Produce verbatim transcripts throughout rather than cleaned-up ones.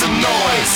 some noise.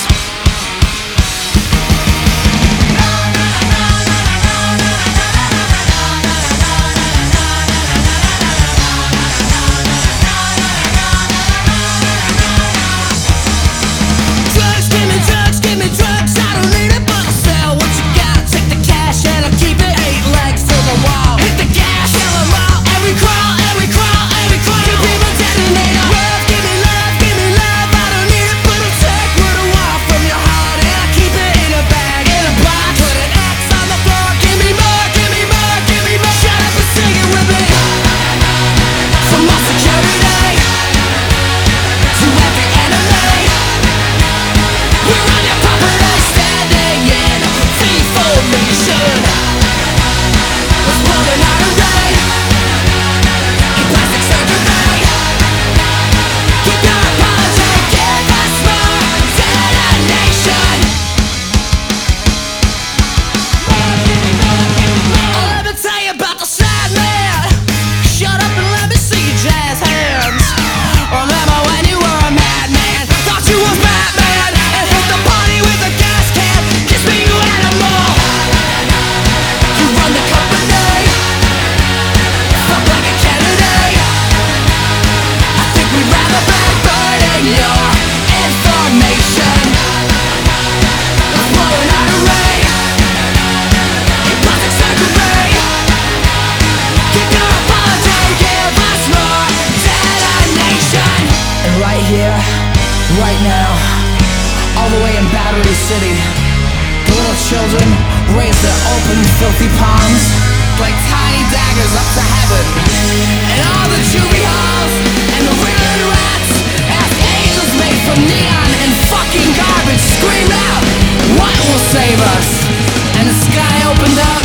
Drugs, give me drugs, give me drugs. I don't need it, but I'll sell what you got. Take the cash and I'll keep it. Eight legs to the wall. Hit the gas, kill 'em all. Every crawl, every crawl, every crawl. Keep people detonator. Love, give me love, give me love. I don't need it, but I'll take what I want from your heart, and I keep it in a bag, in a box. Put an X on the floor. Give me more, give me more, give me more. Shut up and sing it with me. From my security to every enemy, we're on your property, standing in V formation. Was pulling out a raid in plastic surgery. Keep your apology, give us more detonation. Oh, let me tell you about the sad man. Shut up and let me see your jazz hands. Remember when you were a madman, thought you was Batman, and hit the party with a gas can. Kiss me, you animal. You run the company, fuck like a Kennedy. I think we'd rather be burning your information. We're blowing out a ray in plastic surgery. Keep your apology, give us more detonation. And right here, right now, all the way in Battery City, the little children raise their open, filthy palms like tiny daggers up to heaven. And all the juvie halls and the riddling rats ask angels made from neon and fucking garbage scream out, what will save us? And the sky opened up